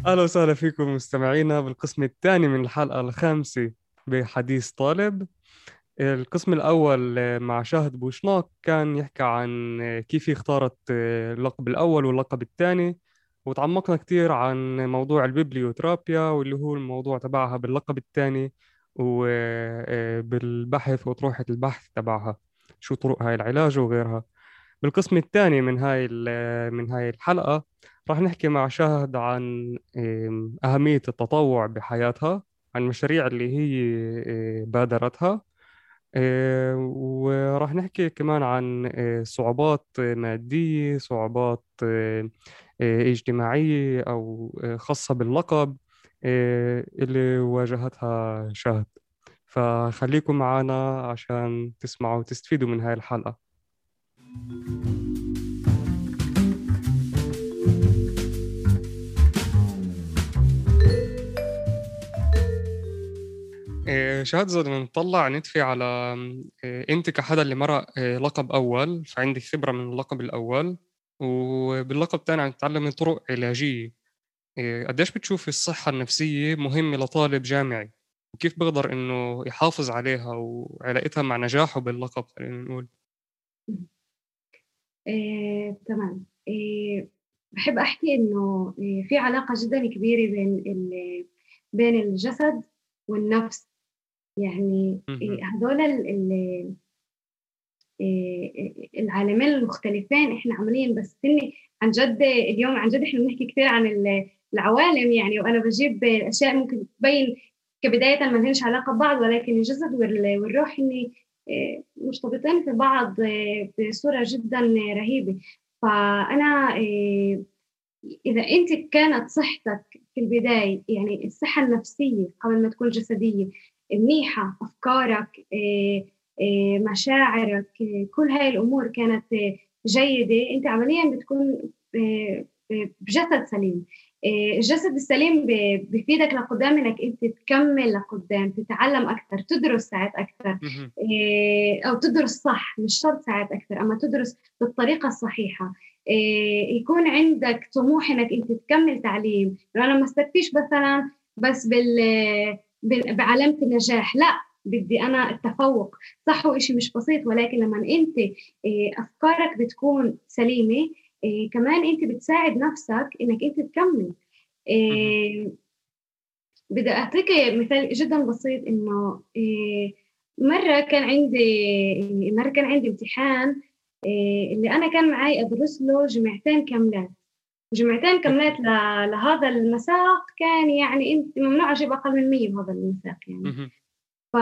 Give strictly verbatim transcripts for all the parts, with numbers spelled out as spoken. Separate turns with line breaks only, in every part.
أهلا وسهلا فيكم مستمعينا بالقسم الثاني من الحلقة الخامسة بحديث طالب. القسم الأول آه، مع شاهد بوشناق كان يحكي عن آه، كيف هي اختارت آه، اللقب الأول واللقب الثاني، وتعمقنا كثير عن موضوع البيبليوثيرابيا واللي هو الموضوع تبعها باللقب الثاني، وبالبحث وطروحة البحث تبعها، شو طرق هاي العلاج وغيرها. بالقسم الثاني من هاي ال- من هاي الحلقة راح نحكي مع شاهد عن إم، أهمية التطوع بحياتها، عن المشاريع اللي هي إيه، بادرتها. إيه، وراح نحكي كمان عن إيه، صعوبات مادية، صعوبات إيه، إيه، اجتماعية أو إيه، خاصة باللقب إيه، اللي واجهتها شاهد. فخليكم معنا عشان تسمعوا وتستفيدوا من هاي الحلقة. إيه، شهادة زاد بنطلع ندفي على إيه، أنت كحدا اللي مرق إيه، لقب أول، فعندك خبرة من اللقب الأول، وباللقب الثاني عم تتعلمي طرق علاجية. إيه، قديش بتشوفي الصحة النفسية مهمة لطالب جامعي، وكيف بقدر إنه يحافظ عليها وعلاقتها مع نجاحه باللقب، خلينا نقول.
آه، تمام. آه، بحب أحكي إنه آه، في علاقة جدا كبيرة بين ال- بين الجسد والنفس. يعني آه،
مهم.
هذول ال- ال- آه، العالمين المختلفين إحنا عمليا، بس إني عن جد اليوم عن جد إحنا بنحكي كثير عن ال- العوالم، يعني وأنا بجيب أشياء ممكن تبين كبداية ما لهمش علاقة ببعض، ولكن الجسد وال- والروح إني آه، مرتبطين في بعض آه، بصورة جدا رهيبة. فأنا آه، إذا أنت كانت صحتك في البداية، يعني الصحة النفسية قبل ما تكون جسدية منيحة، أفكارك آه، آه، مشاعرك آه، كل هاي الأمور كانت آه، جيدة، أنت عمليا بتكون آه، آه، بجسد سليم. آه، الجسد السليم ب- بفيدك لقدام انك انت تكمل لقدام، تتعلم اكثر، تدرس ساعات اكثر.
مهم.
آه، او تدرس صح، مش شرط ساعات اكثر، اما تدرس بالطريقة الصحيحة. إيه، يكون عندك طموح انك انت تكمل تعليم، لو انا ما استفيش مثلا بس بال بال- بعلامة النجاح، لا، بدي انا التفوق. صح، هو اشي مش بسيط، ولكن لما انت إيه، افكارك بتكون سليمة، إيه، كمان انت بتساعد نفسك انك انت تكمل.
مهم.
إيه، بدي اعطيك مثال جدا بسيط، انه إيه، مرة كان عندي مرة كان عندي امتحان، إيه، اللي أنا كان معي أدرس له جمعتين كاملات. جمعتين
أوكي.
كاملات ل- لهذا المساق، كان يعني أنت ممنوع أجيب أقل من مية بهذا المساق يعني.
مهم.
ف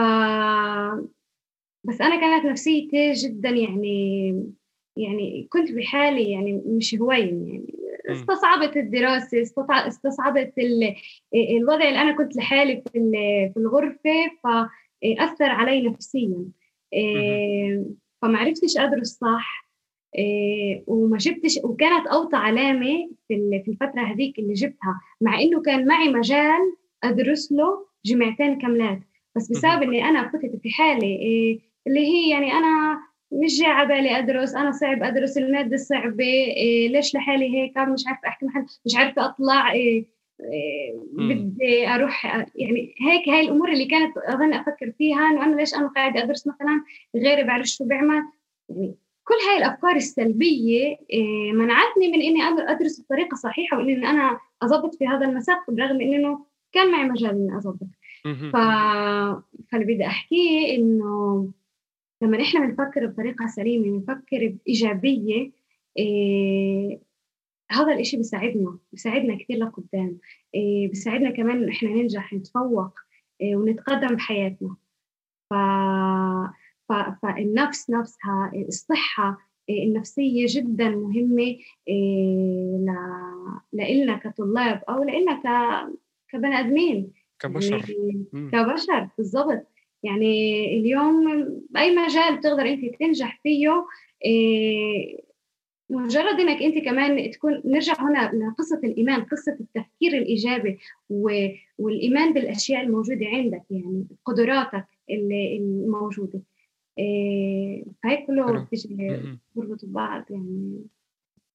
بس أنا كانت نفسيتي جدا يعني يعني كنت بحالي يعني مش هوين يعني.
مهم.
استصعبت الدراسة، استطع- استصعبت ال- الوضع اللي أنا كنت لحالي في ال- في الغرفة، فأثر علي نفسيا.
مهم.
إيه، فما عرفتش أدرس صح. إيه، وما جبتش، وكانت أوطى علامة في ال- في الفترة هذيك اللي جبتها، مع إنه كان معي مجال أدرس له جمعتين كاملات، بس
مهم.
بسبب إني أنا كنت في حالي إيه، اللي هي يعني أنا مش جاي على بالي أدرس، أنا صعب أدرس المادة صعبة، إيه ليش لحالي هيك، مش عارفة أحكي محل، مش عارفة أطلع إيه، إيه
مهم.
بدي أروح يعني هيك. هاي الأمور اللي كانت أظن أفكر فيها، إنه أنا ليش أنا قاعدة أدرس مثلا، غيري بعرف شو بيعمل يعني. كل هاي الأفكار السلبية إيه، منعتني من إني أقدر أدرس بطريقة صحيحة، وإني أنا أضبط في هذا المساق، برغم إنه كان معي مجال إني أضبط. ف...
مهم.
فاللي بدي أحكيه إنه لما إحنا بنفكر بطريقة سليمة، بنفكر بإيجابية، إيه... هذا الإشي بيساعدنا بيساعدنا كثير لقدام. إيه... بيساعدنا كمان إن إحنا ننجح، نتفوق، إيه... ونتقدم بحياتنا. ف... ف... فالنفس نفسها، الصحة إيه، النفسية جدا مهمة. إيه... ل... لإلنا كطلاب، أو لإلنا ك... كبني آدمين يعني،
كبشر. مم.
كبشر بالضبط. يعني اليوم بأي مجال بتقدر أنت تنجح فيه، إيه، مجرد انك انت كمان تكون، نرجع هنا لقصه الايمان، قصه التفكير الايجابي و... والايمان بالاشياء الموجوده عندك، يعني قدراتك اللي الموجوده. إيه... فهيك كله
حلو.
بيجي
مهم.
بربط ببعض يعني.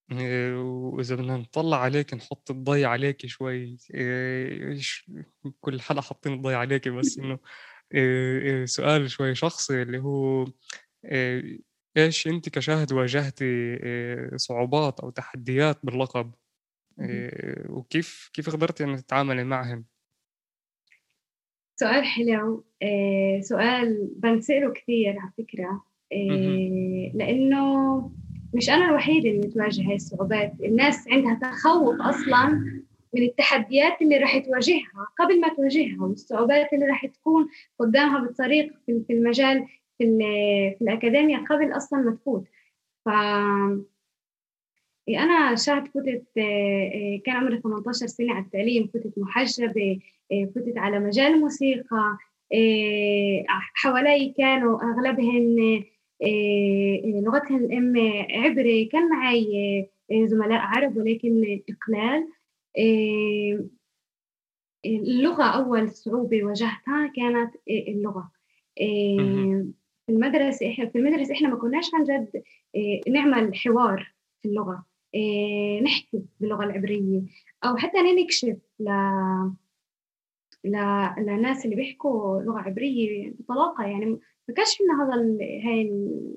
إيه، وإذا بدنا نطلع عليك نحط الضي عليك شوي، إيه، إيش- كل حلقة حاطين الضي عليك، بس إنه إيه، إيه، سؤال شوي شخصي اللي هو إيه، إيش أنت كشاهد واجهتي إيه، صعوبات أو تحديات باللقب، إيه، وكيف كيف قدرتي إنك تتعاملي معهم؟
سؤال حلو. آه سؤال بنسأله كثير على فكرة.
مهم.
آه لأنه مش أنا الوحيدة اللي تواجه هاي الصعوبات. الناس عندها تخوف أصلا من التحديات اللي راح تواجهها قبل ما تواجهها، والصعوبات اللي راح تكون قدامها بالطريق في في المجال، في, في الأكاديمية قبل أصلا ما تفوت. ف أنا شهد فتت، آه، آه، كان عمري ثمانية عشر سنة على التعليم، فتت محجبة، آه، فتت على مجال الموسيقى. آه، حوالي كانوا أغلبهن آه، لغتهم الأم عبري. كان معي آه، زملاء عرب ولكن إقلال. آه، اللغة أول صعوبة واجهتها كانت آه، اللغة.
مهم.
آه، في المدرسة إحنا في المدرسة إحنا ما كناش عن جد آه، نعمل حوار في اللغة، آه، نحكي باللغة العبرية، أو حتى نكشف ل... ل... لناس اللي بيحكوا لغة عبرية بطلاقة. يعني ما كانش عندنا هذا ال... هاي ال...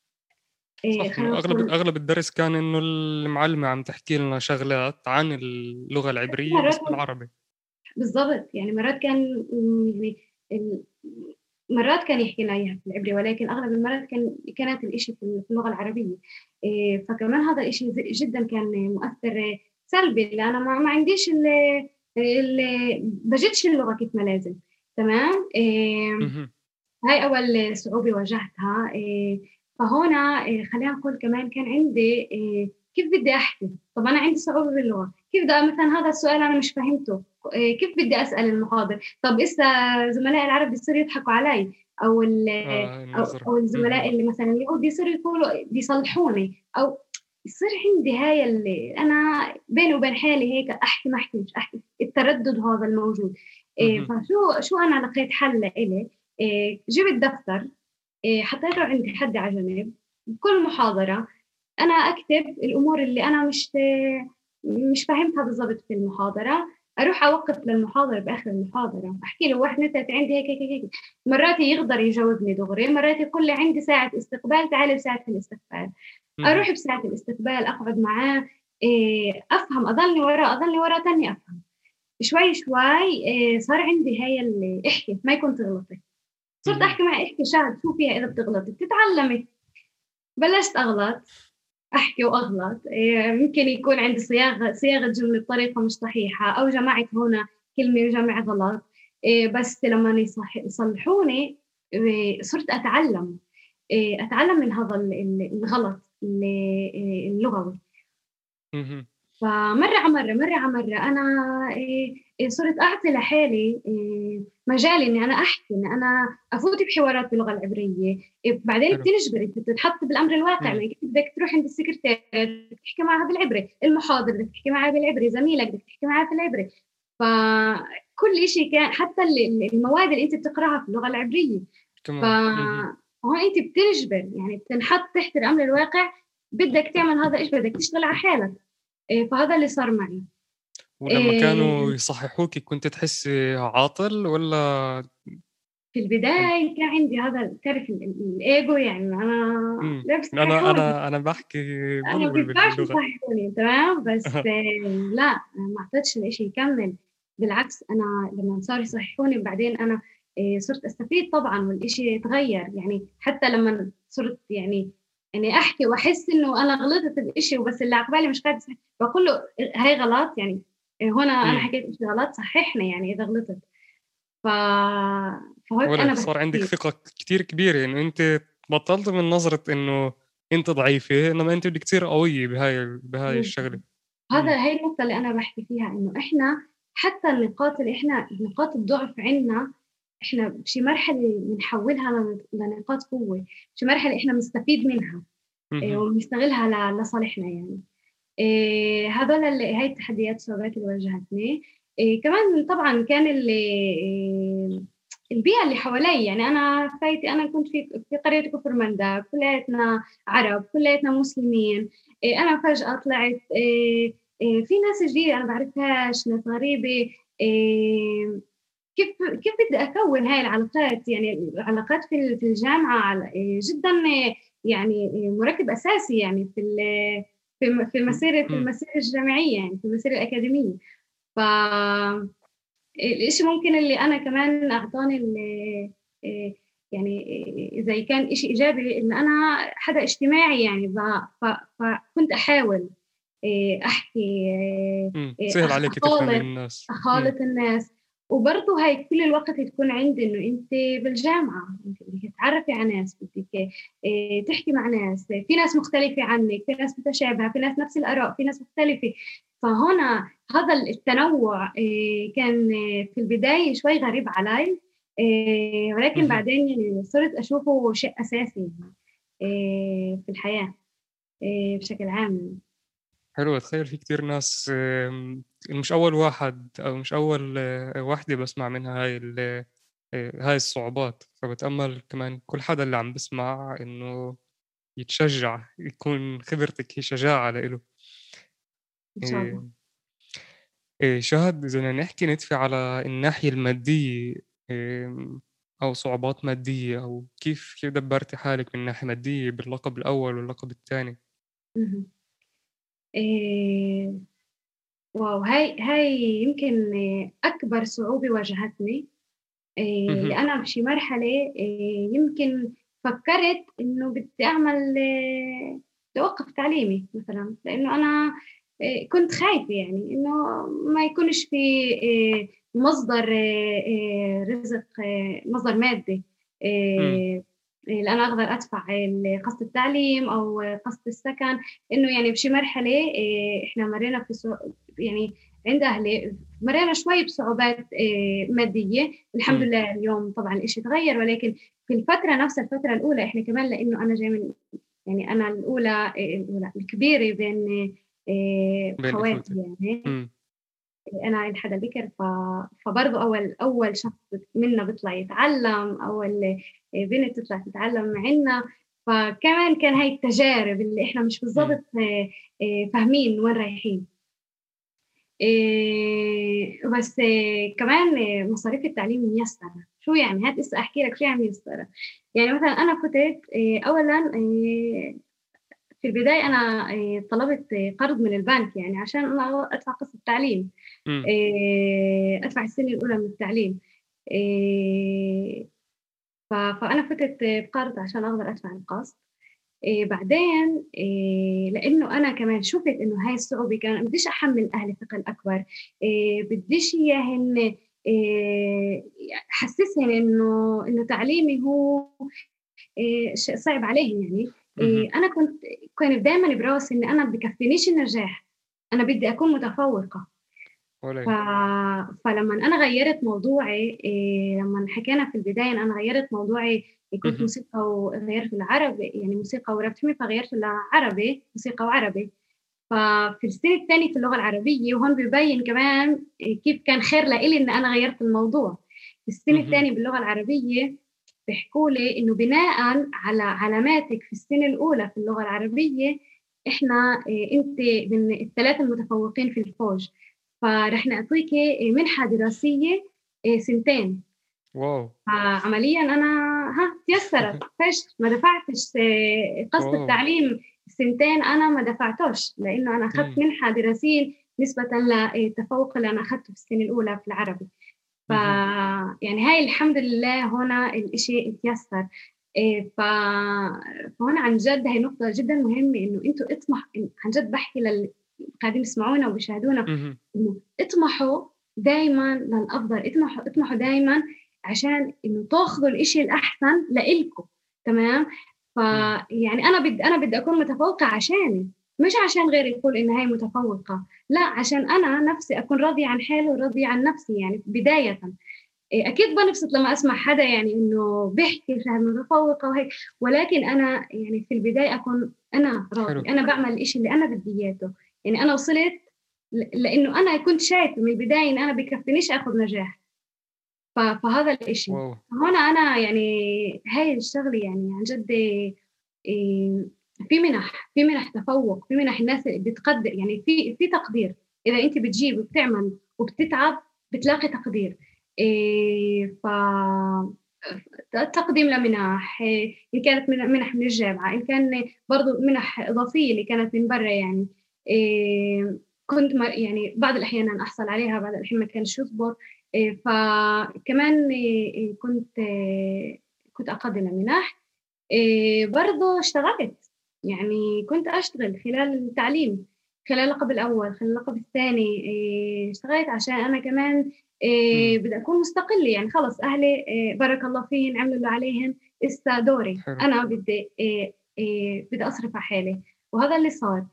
آه،
صح،
خلينا
إنه أغلب
نقول.
أغلب الدرس كان إنه المعلمة عم تحكي لنا شغلات عن اللغة العبرية بس
مرات
بالعربي.
بالضبط، يعني مرات كان م، يعني ال- مرات كان يحكي لنا إياها في العبري، ولكن أغلب المرات كان كانت الإشي في في اللغة العربية. إيه، فكمان هذا الإشي ز- جدا كان مؤثر سلبي، لأن أنا ما ما عنديش ال ال بجدش اللغة كيف ما لازم. تمام. إيه،
مهم.
هاي أول صعوبة واجهتها. إيه، فهنا إيه، خلينا نقول كمان كان عندي إيه، كيف بدي أحكي. طب أنا عندي صعوبة باللغة، كيف بدي مثلا هذا السؤال أنا مش فهمته، إيه، كيف بدي أسأل المحاضر؟ طب إسا زملائي العرب بيصيروا يضحكوا علي، أو
آه
أو,
النظرة.
أو الزملاء
مهم.
اللي مثلا اليهود يصيروا يقولوا بيصلحوني، أو يصير عندي هاي اللي أنا بيني وبين حالي هيك أحكي ما أحكي مش أحكي، التردد هذا الموجود. إيه،
مهم.
فشو شو أنا لقيت حل لإلي. إيه، جبت دفتر، إيه، حطيته عندي حد على جنب. بكل محاضرة أنا أكتب الأمور اللي أنا مش مش فاهمتها بالضبط في المحاضرة. أروح أوقف للمحاضر بآخر المحاضرة أحكي له واحد اثنين ثلاثة عندي هيك هيك هيك. مرات يقدر يجاوبني دغري، مرات يقول لي عندي ساعة استقبال، تعالي بساعة الاستقبال.
مهم.
أروح بساعة الاستقبال أقعد معاه، إيه، أفهم، أضلني ورا أضلني ورا تاني أفهم. شوي شوي إيه، صار عندي هاي اللي احكي ما يكون تغلطي. صرت
مهم.
احكي معي احكي شاهد شو فيها اذا بتغلطي بتتعلمي. بلشت اغلط، احكي واغلط. إيه، ممكن يكون عندي صياغه صياغه جمله بطريقه مش صحيحه، او جمعت هنا كلمه وجمع غلط. إيه، بس لما يصح يصلحوني إيه، صرت اتعلم. إيه، اتعلم من هذا ال- ال- الغلط اللي إيه، اللغوي.
مهم.
فمرة على مرة مرة على مرة أنا إيه، إيه، صرت أعطي لحالي إيه، مجال إني أنا أحكي، إني أنا أفوت بحوارات باللغة العبرية. إيه، بعدين
حلو.
بتنجبر، أنت بتتحط بالأمر الواقع.
مم.
يعني كيف بدك تروح عند السكرتير بدك تحكي معها بالعبري، المحاضر بدك تحكي معها بالعبري، زميلك بدك تحكي معها بالعبري. فكل شيء كان، حتى ال- المواد اللي أنت بتقرأها في اللغة العبرية.
تمام. مهم.
فهون أنت بتنجبر، يعني بتنحط تحت الأمر الواقع. بدك تعمل هذا الشيء، بدك تشتغل على حالك. إيه، فهذا اللي صار معي.
ولما كانوا
إيه،
يصححوكي كنت تحسي عاطل ولا؟
في
كنت.
البداية كان عندي هذا، تعرف ال- ال- الإيجو، يعني أنا
مم.
لا
انا
بيصححوني،
انا انا بحكي
أنا ما
بلبل
بينفعش
باللغة.
يصححوني. تمام، بس إيه، لا أنا ما أعطيتش الإشي يكمل. بالعكس، أنا لما صاروا يصححوني بعدين أنا إيه، صرت أستفيد طبعا، والإشي يتغير. يعني حتى لما صرت يعني يعني أحكي وأحس إنه أنا غلطت بإشي، وبس اللي عقبالي مش قادر يصحح، بقول له هاي غلط يعني. إيه، هنا أنا
مم.
حكيت إشي غلط، صححني يعني إذا غلطت. ف... فهيك
ولا
انا
صار عندك
بستفيد.
ثقة كتير كبيرة انه انت بطلت من نظرة انه انت ضعيفة، انما انت بدك تصير قوية بهاي بهاي الشغلة.
هذا
مم.
هي النقطة اللي أنا بحكي فيها، إنه إحنا حتى النقاط اللي إحنا نقاط الضعف عندنا، إحنا بشي مرحلة بنحولها لن- لنقاط قوة. بشي مرحلة إحنا بنستفيد منها إيه،
مهم.
وبنستغلها ل- لصالحنا يعني. إيه، هذول اللي هاي التحديات والصعوبات اللي واجهتني. إيه، كمان طبعا كان اللي إيه البيئة اللي حوالي. يعني أنا فايتة، أنا كنت في في قرية كفر مندا، كلياتنا عرب، كلياتنا مسلمين. إيه، أنا فجأة طلعت إيه، إيه، في ناس جديدة أنا بعرفهاش، ناس غريبة. إيه، كيف كيف بدي أكون هاي العلاقات؟ يعني العلاقات في ال- في الجامعة على- إيه، جدا إيه، يعني إيه، مركب أساسي يعني في ال- في الم- في المسيرة في
مم.
المسيرة الجامعية، يعني في المسيرة الأكاديمية. ف الإشي ممكن اللي أنا كمان أعطاني ال- إيه، يعني إيه، زي كان إشي إيجابي إن أنا حدا اجتماعي يعني. ف- ف- فكنت أحاول إيه، أحكي، إيه،
مم.
إيه،
سهل
أخ-
عليك تفهمي
أخالط
الناس. مم.
أخالط الناس. وبرضه هاي كل الوقت تكون عندي إنه أنت بالجامعة، أنت بدك تتعرفي على ناس، بدك إيه، تحكي مع ناس، في ناس مختلفة عنك، في ناس متشابهة، في ناس نفس الآراء، في ناس مختلفة. فهنا هذا التنوع إيه، كان إيه، في البداية شوي غريب علي. إيه، ولكن
مهم.
بعدين يعني صرت أشوفه شيء أساسي يعني إيه، في الحياة إيه، بشكل عام.
حلو. تخيل في كتير ناس، آم، مش أول واحد أو مش أول آه، واحدة بسمع منها هاي ال- آه، هاي الصعوبات. فبتأمل كمان كل حدا اللي عم بسمع إنه يتشجع، يكون خبرتك هي شجاعة لإله.
إن شاء الله.
إيه إيه شهد، إذا بدنا نحكي ندفع على الناحية المادية، إيه أو صعوبات مادية، أو كيف كيف دبرتي حالك من ناحية مادية باللقب الأول واللقب الثاني؟
مهم. إيه، واو، هاي هاي يمكن إيه، أكبر صعوبة واجهتني. إيه،
مهم.
لأنا بشي مرحلة إيه، يمكن فكرت إنه بدي أعمل إيه، توقف تعليمي مثلا، لأنه أنا إيه، كنت خايفة يعني إنه ما يكونش في إيه، مصدر إيه، إيه، رزق، إيه، مصدر مادي
مم.
إيه، إيه، لأنا أقدر أدفع ال- قسط التعليم أو قسط السكن. إنه يعني بشي مرحلة إيه، إحنا مرينا في سو- يعني عند أهلي مرينا شوي بصعوبات إيه، مادية. الحمد
مم.
لله اليوم طبعا الإشي تغير، ولكن في الفترة نفس الفترة الأولى إحنا كمان، لأنه أنا جاي من، يعني أنا الأولى إيه، الأولى الكبيرة بين إيه،
بين
أخواتي
إخوتك.
يعني.
مم.
أنا عند حدا بكر. ف... فبرضه أول أول شخص منا بيطلع يتعلم، أول إيه، بنت تطلع تتعلم معنا. فكمان كان هاي التجارب اللي إحنا مش
مم.
بالضبط إيه، إيه، فاهمين وين رايحين. إيه بس إيه كمان إيه مصاريف التعليم ميسرة. شو يعني؟ هات اسا احكي لك شو يعني ميسرة. يعني مثلا انا كنت إيه اولا إيه في البداية انا إيه طلبت إيه قرض من البنك، يعني عشان انا ادفع قسط التعليم،
مم.
إيه ادفع السنة الاولى من التعليم. إيه ف- فانا فتت بقرض عشان اقدر ادفع القسط. إيه بعدين إيه لانه انا كمان شفت انه هاي الصعوبه، كان بديش احمل اهلي ثقل اكبر. إيه بديش اياهن إيه حسسهن انه انه تعليمي هو إيه شيء صعب عليهم يعني.
مهم.
إيه انا كنت كان دائما براسي ان انا بكفينيش النجاح، انا بدي اكون متفوقه. ف...
ولا.
فلما أنا غيرت موضوعي إيه، لما حكينا في البداية إن أنا غيرت موضوعي، كنت
مهم.
موسيقى وغيرت العربي، يعني موسيقى وراب فيلم، فغيرت لعربي، موسيقى وعربي. ففي السنة الثانية في اللغة العربية، وهون بيبين كمان إيه، كيف كان خير لإلي إن أنا غيرت الموضوع. في السنة
مهم.
الثانية باللغة العربية بيحكوا لي إنه بناء على علاماتك في السنة الأولى في اللغة العربية، إحنا إيه، أنت من الثلاثة المتفوقين في الفوج، فرح نعطيك منحة دراسية إيه، سنتين.
واو.
فعمليا أنا ها تيسرت، فشت ما دفعتش إيه، قسط
واو.
التعليم سنتين، أنا ما دفعتوش لأنه أنا أخذت
مم.
منحة دراسية نسبة للتفوق اللي أنا أخذته في السنة الأولى في العربي. ف
مهم.
يعني هاي الحمد لله هنا الإشي اتيسر. إيه ف... فهنا عن جد هاي نقطة جدا مهمة، إنه أنتوا اطمح، عن جد بحكي لل قاعدين يسمعونا وبيشاهدونا،
مهم.
إنه اطمحوا دايما للأفضل، اطمحوا اطمحوا دايما عشان إنه تاخذوا الإشي الأحسن لإلكم. تمام.
مم.
فيعني أنا بدي أنا بدي أكون متفوقة عشاني، مش عشان غيري يقول إن هاي متفوقة، لا عشان أنا نفسي أكون راضية عن حالي وراضية عن نفسي يعني بداية. إيه، أكيد بنبسط لما أسمع حدا يعني إنه بيحكي شهر متفوقة وهيك، ولكن أنا يعني في البداية أكون أنا
حلو.
راضي، أنا بعمل الإشي اللي أنا بدي إياه. يعني أنا وصلت ل- لأنه أنا كنت شايفة من البداية إن أنا بكفينيش أخذ نجاح. فهذا الإشي
واو.
هون أنا يعني هاي الشغلة يعني عن جد إيه، في منح في منح تفوق، في منح الناس اللي بتقدر، يعني في في تقدير. إذا أنت بتجيب وبتعمل وبتتعب بتلاقي تقدير. إيه ف تقديم لمنح، إيه، إن كانت من- منح من الجامعة، إن كان برضو منح إضافية اللي كانت من برا يعني. إيه كنت يعني بعض الأحيان أنا أحصل عليها، بعض الأحيان ما كانش يصبر. إيه فكمان إيه كنت إيه كنت أقدم لمنح. إيه برضو اشتغلت، يعني كنت أشتغل خلال التعليم، خلال اللقب الأول خلال اللقب الثاني. إيه اشتغلت عشان أنا كمان إيه
مم.
بدي أكون مستقلة، يعني خلص أهلي إيه بارك الله فيهم عملوا اللي عليهم، إسا دوري
حلو.
أنا بدي إيه إيه بدي أصرف على حالي، وهذا اللي صار.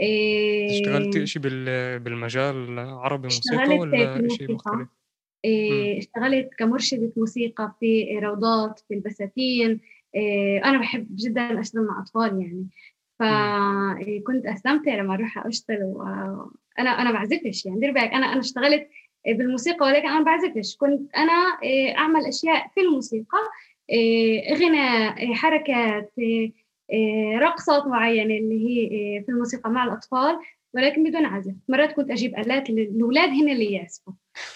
إيه
اشتغلتي إشي بال... بالمجال عربي موسيقى
اشتغلت في
ولا إشي
الموسيقى.
مختلف؟ مم.
إيه اشتغلت كمرشدة موسيقى في روضات في البساتين. إيه أنا بحب جدا أشتغل مع أطفال يعني،
مم.
فكنت أستمتع لما أروح أشتغل. و... أنا أنا بعزفش، يعني دير بالك أنا أنا اشتغلت بالموسيقى ولكن أنا بعزفش. كنت أنا إيه أعمل أشياء في الموسيقى، إيه غناء، إيه حركات، إيه إيه رقصات معينة اللي هي إيه في الموسيقى مع الأطفال، ولكن بدون عزف. مرات كنت أجيب آلات الأولاد هن اللي يعزفوا.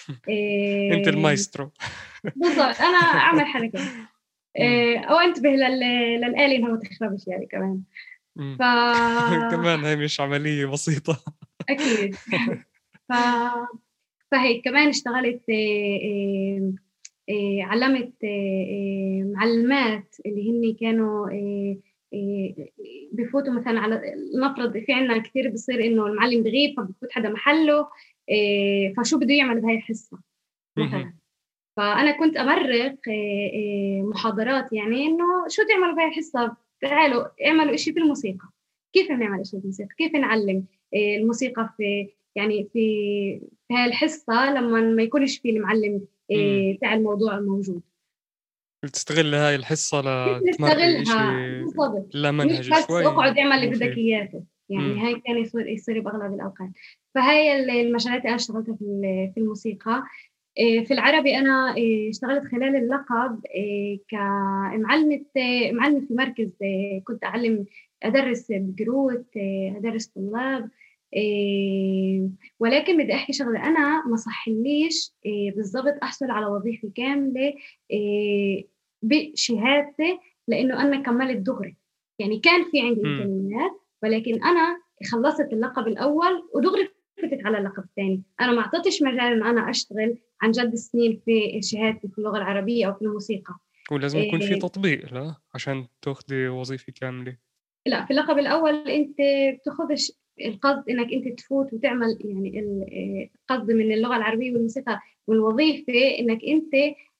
أنت
إيه
المايسترو.
بالضبط أنا أعمل حركات،
مم.
إيه أو أنتبه لل... للآلة إنها ما تخربش يعني كمان.
مم.
ف
كمان هاي مش عملية بسيطة.
أكيد. ف... فهيك كمان اشتغلت، إيه إيه إيه علمت إيه معلمات اللي هن كانوا إيه إيه بفوتوا مثلا على، نفرض في عنا كثير بصير إنه المعلم بغيب فبفوت حدا محله، إيه فشو بده يعمل بهاي الحصة
مهم.
مثلا. فأنا كنت أمرق إيه إيه محاضرات، يعني إنه شو تعملوا بهاي الحصة، تعالوا اعملوا إشي في الموسيقى، كيف نعمل إشي في الموسيقى، كيف نعلم إيه الموسيقى في يعني في في هاي الحصة لما ما يكونش في المعلم
مم.
إيه تاع الموضوع الموجود.
تستغل هاي الحصة
كيف
لتمرقي إشي
نستغلها بالضبط،
لا
مش
منهج
بس
شوي
اقعد اعمل اللي بدك
ومفيد.
اياه، يعني
مم.
هاي كان يصير يصير باغلب الاوقات. فهاي ال- المجالات اللي انا اشتغلتها في ال- في الموسيقى. إيه، في العربي انا إيه، اشتغلت خلال اللقب إيه، كمعلمة إيه، معلمة في مركز إيه، كنت اعلم ادرس بقروت إيه، ادرس طلاب إيه، ولكن بدي احكي شغله، انا ما صحليش إيه، بالضبط احصل على وظيفه كامله إيه، بشهادتي، لأنه أنا كملت دغري. يعني كان في عندي
مم.
إمكانيات، ولكن أنا خلصت اللقب الأول ودغري فتت على اللقب الثاني. أنا ما أعطيتش مجال إن أنا أشتغل عن جد سنين في شهادتي في اللغة العربية أو في الموسيقى.
ولازم يكون في
إيه
تطبيق لا عشان تاخدي وظيفة كاملة.
لا، في اللقب الأول أنت بتاخذش القصد إنك أنت تفوت وتعمل، يعني ال- إيه، القصد من اللغة العربية والموسيقى والوظيفة إنك أنت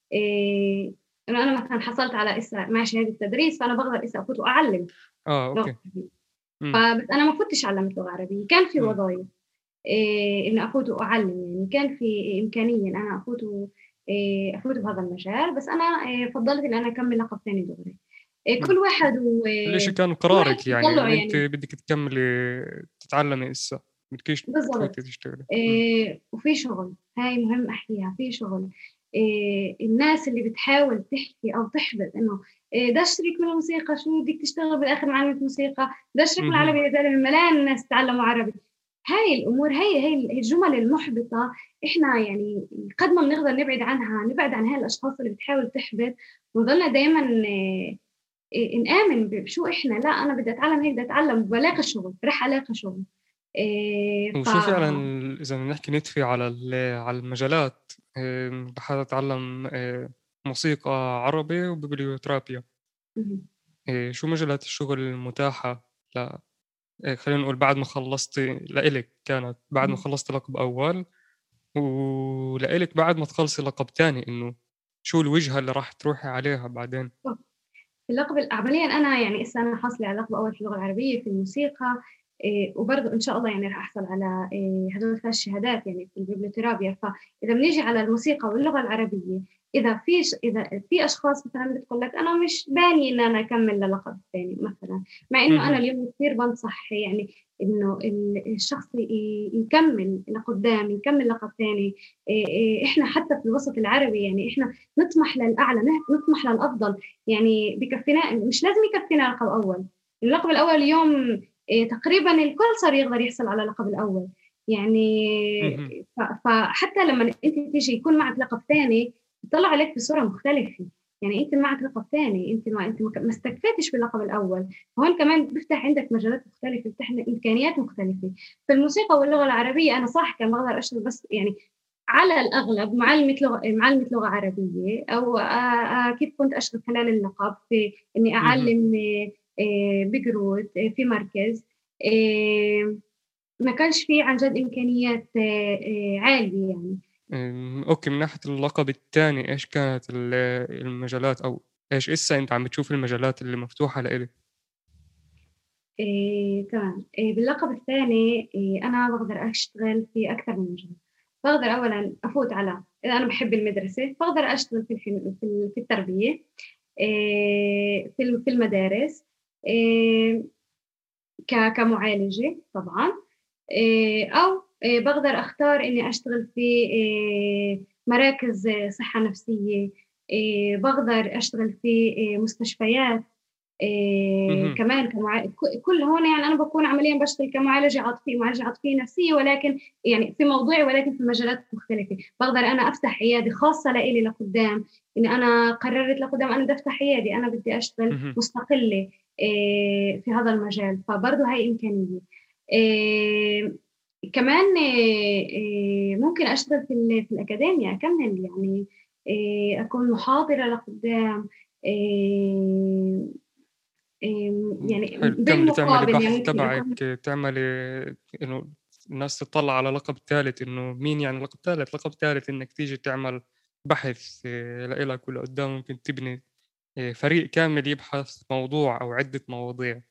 إيه، إنه أنا مثلا حصلت على إسا مع شهادة تدريس، فأنا بقدر إسا أفوت وأعلم
اه
لغة
اوكي.
عربية.
مم.
فبس أنا ما فتش علمت لغة عربية، كان في
مم.
وظائف إيه إني أفوت وأعلم، يعني كان في إمكانية إن أنا أفوت و- إيه أفوت بهذا المجال، بس أنا إيه فضلت إن أنا أكمل لقب ثاني دغري. إيه
مم.
كل واحد و
الاشي كان
كل واحد
قرارك يعني
بتطلعه
انه انت
يعني.
بدك تكملي تتعلمي اسا، بدكيش تفوتي
بالضبط.
تشتغلي. مم.
إيه وفي شغل، هاي مهم أحكيها، في شغل. إيه الناس اللي بتحاول تحكي أو تحبط إنه إيه ده اشترك من الموسيقى، شو بدك تشتغل بالآخر معلمة موسيقى، ده اشترك من
مهم.
العربي يا زلمة، ملان الناس تعلموا عربي. هاي الأمور، هي هي هي الجمل المحبطة، إحنا يعني قد ما بنقدر نبعد عنها، نبعد عن هاي الأشخاص اللي بتحاول تحبط، ونضلنا دايما إيه إيه نآمن بشو إحنا. لا أنا بدي أتعلم هيك، بدي أتعلم بلاقي شغل، رح ألاقي شغل. إيه ف
وشو فعلا اذا بدنا نحكي نتفي على ال- على المجالات، إيه، بحاول اتعلم إيه، موسيقى عربي وببليوترابيا.
مهم.
إيه، شو مجالات الشغل المتاحة؟ لا إيه، خلينا نقول بعد ما خلصتي لإلك كانت بعد ما
مهم.
خلصت لقب أول، ولإلك بعد ما تخلصي لقب تاني، إنه شو الوجهة اللي راح تروحي عليها بعدين؟
في اللقب عمليا انا يعني هسه انا حاصله على لقب اول في اللغه العربيه في الموسيقى. إيه وبرضه ان شاء الله يعني راح احصل على إيه هدول ثلاث شهادات يعني في البيبليوثيرابيا. فاذا بنيجي على الموسيقى واللغه العربيه، إذا في ش... إذا في أشخاص مثلا بتقول لك أنا مش باني إن أنا أكمل للقب الثاني مثلا، مع إنه أنا
مهم.
اليوم كثير بنصح يعني إنه ال- الشخص ي- يكمل لقدام، يكمل لقب ثاني. إيه إيه، إحنا حتى في الوسط العربي يعني إحنا نطمح للأعلى، نه- نطمح للأفضل. يعني بكفينا، مش لازم يكفينا لقب أول. اللقب الأول اليوم إيه، تقريبا الكل صار يقدر يحصل على اللقب الأول
مهم.
يعني. ف- فحتى لما انت تيجي يكون معك لقب ثاني بتطلع عليك بصورة مختلفة. يعني انت معك لقب ثاني، انت ما انت ما ما استكفيتش باللقب الاول. هون كمان بيفتح عندك مجالات مختلفة، بيفتح لك امكانيات مختلفة. في الموسيقى واللغة العربية انا صح كان بقدر اشتغل بس يعني على الاغلب معلمة لغة معلمة لغة عربية، او آه، آه، كيف كنت اشتغل خلال اللقب في اني
مهم.
اعلم آه، آه، بجروت آه، في مركز. آه، ما كانش فيه عن جد إمكانيات آه، آه، عالية يعني.
أم، أوكي، من ناحية اللقب الثاني إيش كانت ال- المجالات، أو إيش إسا أنت عم بتشوف المجالات اللي مفتوحة لإلك؟
إيه تمام. إيه باللقب الثاني إيه أنا بقدر أشتغل في أكثر من مجال. بقدر أولا أفوت على، إذا أنا بحب المدرسة بقدر أشتغل في الحن- في ال- في التربية، إيه في ال- في المدارس، إيه ك- كمعالجة طبعا. إيه أو إيه بقدر أختار إني أشتغل في إيه مراكز آه، صحة نفسية. إيه بقدر أشتغل في إيه مستشفيات. إيه
مهم.
كمان كمع... ك- كل هون يعني أنا بكون عمليا بشتغل كمعالجة عاطفية، معالجة عاطفية نفسية، ولكن يعني في موضوعي ولكن في مجالات مختلفة. بقدر أنا أفتح عيادة خاصة لإلي لقدام، إني أنا قررت لقدام أنا بدي أفتح عيادة، أنا بدي أشتغل
مهم.
مستقلة إيه في هذا المجال. فبرضه هاي إمكانية. إيه كمان إيه إيه ممكن أشتغل في, ال- في الأكاديمية أكمل يعني. إيه أكون محاضرة لقدام. إيه إيه، يعني
حلو، تكملي تعملي
بالمقابل يعني
بحث
ممكن
تبعك،
أكون.
تعملي إنه الناس تطلع على لقب ثالث، إنه مين يعني لقب ثالث، لقب ثالث إنك تيجي تعمل بحث إيه، لإلك ولا قدام ممكن تبني إيه، فريق كامل يبحث موضوع أو عدة مواضيع.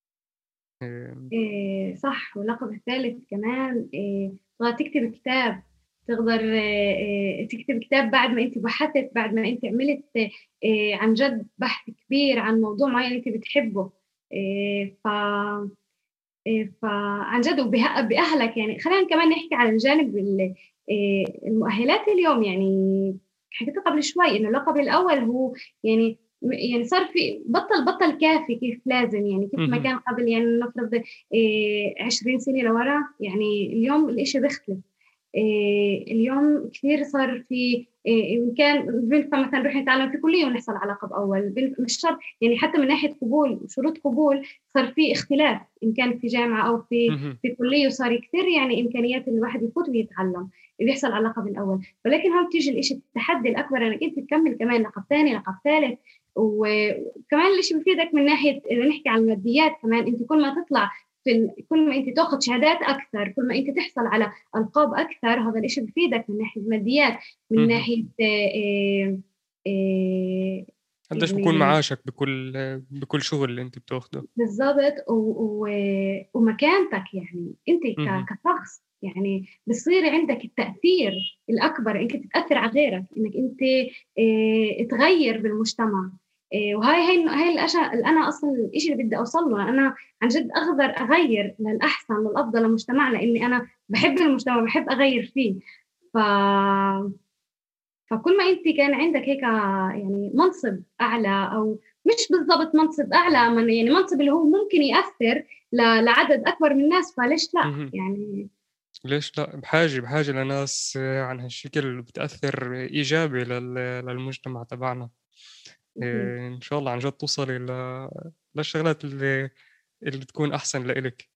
إيه،
إيه صح. واللقب الثالث كمان إيه تقدر تكتب كتاب. تقدر إيه إيه تكتب كتاب بعد ما أنت بحثت، بعد ما أنت عملت إيه عن جد بحث كبير عن موضوع معين أنت بتحبه. إيه ف إيه فعن جد وبه- بأهلك يعني. خلينا كمان نحكي على الجانب ال- إيه المؤهلات اليوم يعني. حكيت قبل شوي إنه اللقب الأول هو يعني يعني صار في بطل بطل كافي كيف لازم يعني، كيف ما
مهم.
كان قبل يعني نفرض إيه عشرين سنة لورا. يعني اليوم الإشي بيختلف. إيه اليوم كثير صار في إيه إن كان بنت مثلا نروح نتعلم في كلية ونحصل على لقب أول، بنت مش شرط يعني. حتى من ناحية قبول وشروط قبول صار في اختلاف، إن كان في جامعة أو في
مهم.
في كلية، وصار كثير يعني إمكانيات الواحد يفوت ويتعلم بيحصل على اللقب الأول. ولكن هون بتيجي الإشي التحدي الأكبر إنك أنت تكمل كمان لقب ثاني لقب ثالث. وكمان الإشي بفيدك من ناحية إذا نحكي عن الماديات كمان. أنت كل ما تطلع في ال... كل ما أنت تاخذ شهادات أكثر، كل ما أنت تحصل على ألقاب أكثر، هذا الإشي بفيدك من ناحية الماديات، من
مهم.
ناحية آه، آه،
قديش بكون
يعني
معاشك بكل بكل شغل اللي أنت بتاخده؟
بالضبط. و... و... ومكانتك يعني انت ك...
مهم.
كشخص يعني بصير عندك التأثير الأكبر، انك تتأثر على غيرك، انك انت اه... تغير بالمجتمع. اه وهاي هي هي الأشياء اللي انا اصلا الشيء اللي بدي اوصل له. انا عن جد اقدر اغير للأحسن للأفضل لمجتمعنا، اني انا بحب المجتمع، بحب اغير فيه. ف فكل ما انت كان عندك هيك يعني منصب اعلى، او مش بالضبط منصب اعلى من يعني منصب اللي هو ممكن ياثر ل- لعدد اكبر من الناس، فليش لا
مهم.
يعني.
ليش لا، بحاجة بحاجة لناس آه، عن هالشكل بتأثر إيجابي لل- للمجتمع تبعنا.
أكيد.
إيه، إن شاء الله عن جد توصلي ل... للشغلات اللي اللي تكون أحسن لإلك.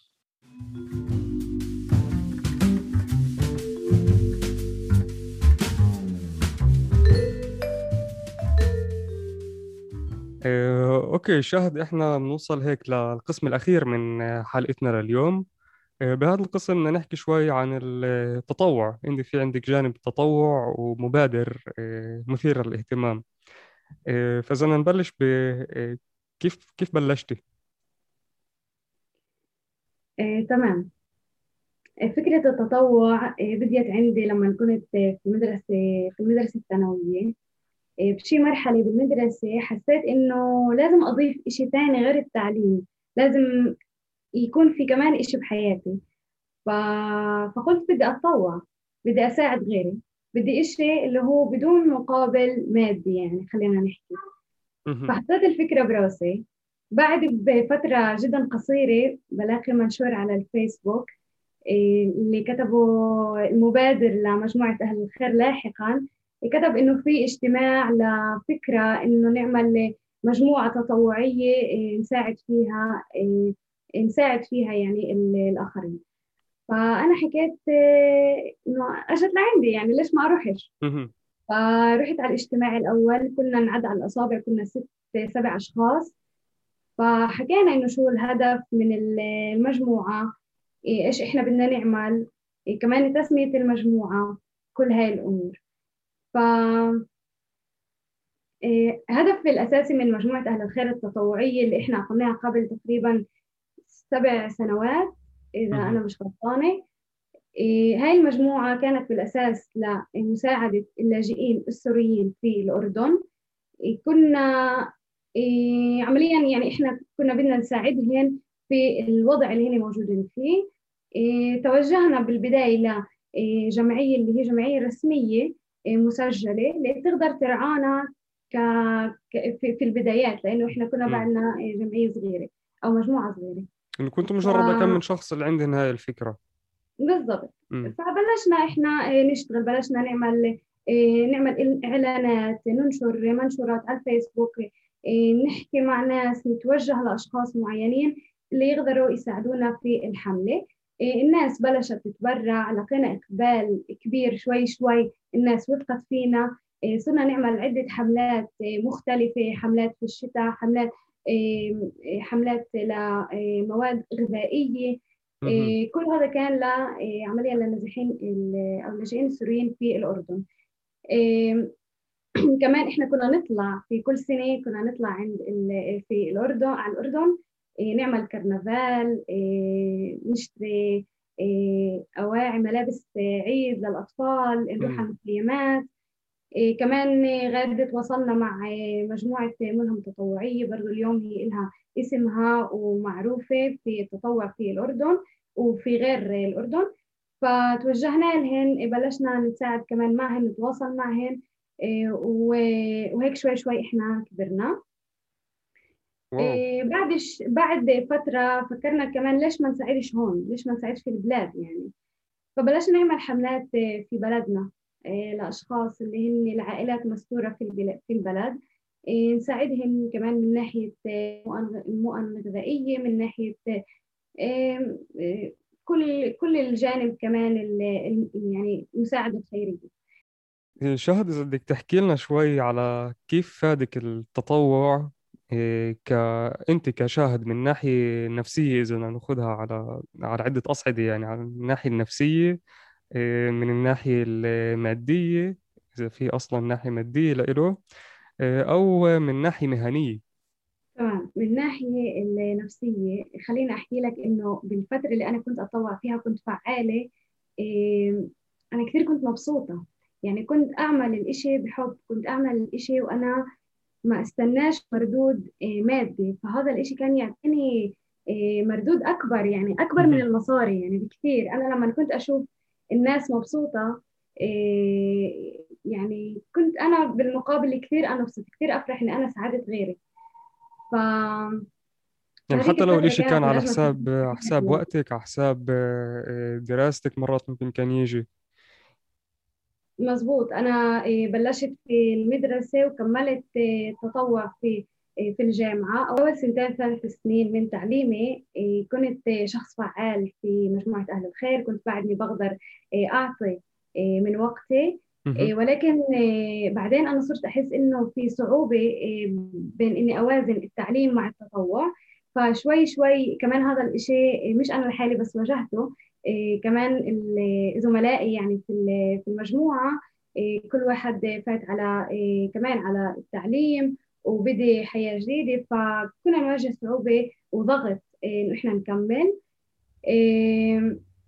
إيه، أوكي شاهد، إحنا بنوصل هيك للقسم الأخير من آه، حلقتنا لليوم. إيه، بهذا القسم بدنا نحكي شوي عن التطوع. عندي في عندك جانب تطوع ومبادر إيه، مثير للاهتمام. إيه، فإذا بدنا نبلش ب إيه، كيف كيف بلشتي؟
آه، تمام. فكرة التطوع آه، بديت عندي لما كنت في المدرسة في المدرسة الثانوية. آه، بشي مرحلة بالمدرسة حسيت إنه لازم أضيف إشي تاني غير التعليم، لازم يكون في كمان إشي بحياتي. ف... فقلت بدي أتطوع، بدي أساعد غيري، بدي إشي اللي هو بدون مقابل مادي، يعني خلينا نحكي.
مهم.
فحطيت الفكرة براسي. بعد بفترة جدا قصيرة بلاقي منشور على الفيسبوك إيه، اللي كتبه المبادر لمجموعة أهل الخير لاحقا، كتب إنه في اجتماع لفكرة إنه نعمل مجموعة تطوعية إيه، نساعد فيها إيه، نساعد فيها يعني ال- الآخرين. فأنا حكيت إيه، إنه أجت لعندي، يعني ليش ما أروحش.
مهم.
فرحت على الاجتماع الأول، كنا نعد على الأصابع، كنا ست سبع أشخاص. فحكينا إنه شو الهدف من المجموعة، إيه، إيش إحنا بدنا نعمل، إيه، كمان تسمية المجموعة، كل هاي الأمور. فهدف الأساسي من مجموعة أهل الخير التطوعية اللي إحنا أقمناها قبل تقريبا سبع سنوات، إذا أنا
مهم.
مش غلطانة. إيه، هاي المجموعة كانت بالأساس لمساعدة اللاجئين السوريين في الأردن. إيه، كنا إيه، عمليا يعني إحنا كنا بدنا نساعدهم في الوضع اللي هن موجودين فيه. إيه، توجهنا بالبداية لجمعية اللي هي جمعية رسمية إيه، مسجلة اللي بتقدر ترعانا ك... ك... في... في البدايات، لأنه إحنا كنا
مم.
بعدنا إيه، جمعية صغيرة أو مجموعة صغيرة.
إنه كنت مجرد كم من شخص اللي عندهم هاي الفكرة.
بالضبط.
مم.
فبلشنا احنا آه، نشتغل، بلشنا نعمل آه، نعمل اعلانات، ننشر منشورات على الفيسبوك، آه، نحكي مع ناس، نتوجه لاشخاص معينين اللي يقدروا يساعدونا في الحملة. آه، الناس بلشت تتبرع، لقينا اقبال كبير، شوي شوي الناس وثقت فينا. آه، صرنا نعمل عدة حملات آه، مختلفة، حملات في الشتاء، حملات آه، آه، حملات لمواد غذائية.
مهم.
إيه، كل هذا كان لعمليا للنازحين ال- أو اللاجئين السوريين في الأردن. إيه، كمان إحنا كنا نطلع في كل سنة، كنا نطلع عند ال- في الأردن، على الأردن، إيه، نعمل كرنفال، إيه، نشتري إيه، أواعي ملابس عيد للأطفال، نروح
مم.
على المخيمات. إيه، كمان غادة وصلنا مع إيه، مجموعة ملهم تطوعية، برضو اليوم هي لها اسمها ومعروفة في التطوع في الأردن وفي غير الأردن. فتوجهنا لهن، بلشنا نتساعد كمان معهن، نتواصل معهن. إيه، و- وهيك شوي شوي إحنا كبرنا.
واو.
إيه، بعد ش... بعد فترة فكرنا كمان ليش ما نساعدش هون، ليش ما نساعدش في البلاد يعني. فبلشنا نعمل حملات آه، في بلدنا، آه، لأشخاص اللي هن العائلات مستورة في البلاد في البلد. آه، نساعدهم كمان من ناحية آه، المؤن- المؤن الغذائية، من ناحية آه، آه، كل كل الجانب كمان ال- ال- يعني المساعدة الخيرية.
شهد، إذا بدك تحكي لنا شوي على كيف فادك التطوع، إيه، ك أنت كشاهد من ناحية نفسية، إذا بدنا ناخذها على على عدة أصعدة، يعني على الناحية النفسية، إيه، من الناحية المادية، إذا في أصلا ناحية مادية لإله، إيه، أو من ناحية مهنية.
تمام. من الناحية النفسية خليني أحكي لك إنه بالفترة اللي أنا كنت أتطوع فيها كنت فعالة. إيه، أنا كثير كنت مبسوطة، يعني كنت أعمل الإشي بحب، كنت أعمل الإشي وأنا ما استناش مردود إيه، مادي. فهذا الإشي كان يعطيني إيه، مردود أكبر، يعني أكبر من
مهم.
المصاري يعني بكثير. أنا لما كنت أشوف الناس مبسوطة، إيه، يعني كنت أنا بالمقابل كثير أنبسط، كثير أفرح إني أنا ساعدت غيري. ف...
يعني
فهذيك
حتى لو
الفترة
الإشي كان
كانت من
على
أجمل
حساب
فترات
على
في
حساب
حياتي.
وقتك، على حساب آه، دراستك، مرات ممكن كان يجي.
مظبوط. أنا إيه، بلشت في المدرسة وكملت إيه، تطوع في إيه، في الجامعة. أول سنتين ثلاث سنين من تعليمي إيه، كنت إيه، شخص فعال في مجموعة أهل الخير، كنت بعدني بقدر إيه، أعطي إيه، من وقتي.
مهم.
إيه، ولكن إيه، بعدين أنا صرت أحس إنه في صعوبة إيه، بين إني أوازن التعليم مع التطوع. فشوي شوي كمان هذا الإشي إيه، مش أنا لحالي بس واجهته، إيه كمان ال- زملائي يعني في ال- في المجموعة. إيه كل واحد فات على إيه كمان على التعليم وبدي حياة جديدة، فكنا نواجه صعوبة وضغط إيه إنه إحنا نكمل. إيه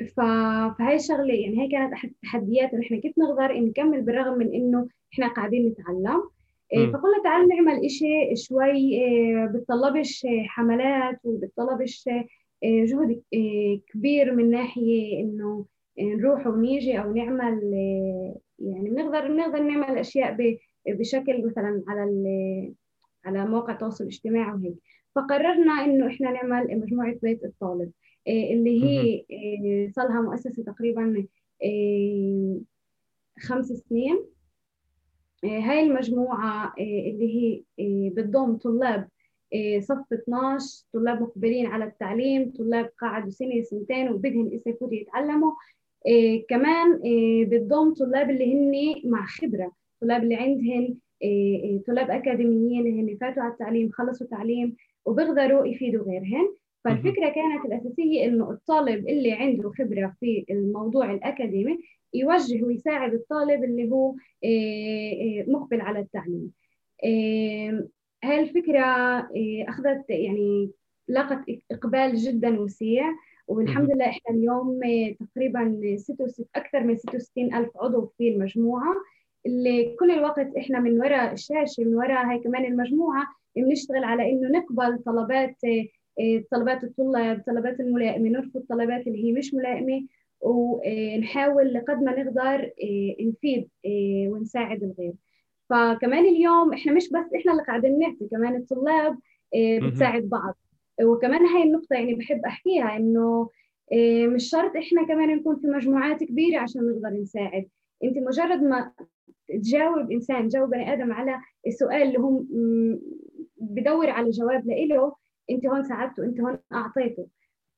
ف... فهي الشغلة يعني هي كانت أحد التحديات إنه إحنا كيف نقدر نكمل بالرغم من إنه إحنا قاعدين نتعلم. إيه،
امم.
فقلنا تعال نعمل إشي شوي إيه، بتطلبش إيه، حملات وبتطلبش إيه، جهد إيه، كبير من ناحية إنه إيه، نروح ونيجي أو نعمل إيه، يعني بنقدر بنقدر نعمل أشياء ب- بشكل مثلا على ال- على مواقع التواصل الاجتماعي وهيك. فقررنا إنه إحنا نعمل مجموعة بيت الطالب إيه، اللي
امم.
هي إيه، صار لها مؤسسة تقريبا إيه، خمس سنين. إيه، هاي المجموعة إيه، اللي هي إيه، بتضم طلاب إيه، صف اثناشر، طلاب مقبلين على التعليم، طلاب قعدوا سنة سنتين وبدهم لسه يفوتوا يتعلموا. إيه، كمان إيه، بتضم طلاب اللي هن مع خبرة، طلاب اللي عندهم إيه، إيه، طلاب أكاديميين هن فاتوا على التعليم خلصوا تعليم وبيقدروا يفيدوا غيرهم.
امم.
فالفكرة كانت الأساسية إنه الطالب اللي عنده خبرة في الموضوع الأكاديمي يوجه ويساعد الطالب اللي هو إيه، إيه، مقبل على التعليم. إيه، هاي الفكرة إيه، أخذت يعني لقت إقبال جدا وسيع. والحمد
امم.
لله إحنا اليوم إيه، تقريبا ستة وستين أكثر من ستة وستين ألف عضو في المجموعة، اللي كل الوقت إحنا من وراء الشاشة من وراء هاي كمان المجموعة بنشتغل على إنه نقبل طلبات إيه، إيه، طلبات الطلاب، طلبات الملائمة، نرفض الطلبات اللي هي مش ملائمة، ونحاول قد ما نقدر إيه، نفيد إيه، ونساعد الغير. فكمان اليوم احنا مش بس احنا اللي قاعدين نحكي، كمان الطلاب إيه،
امم.
بتساعد بعض. وكمان هاي النقطة يعني بحب أحكيها إنه إيه، مش شرط إحنا كمان نكون في مجموعات كبيرة عشان نقدر نساعد. أنت مجرد ما تجاوب إنسان، جاوب بني آدم على السؤال اللي هو م- بدور على جواب لإله، أنت هون ساعدته، أنت هون أعطيته. ف...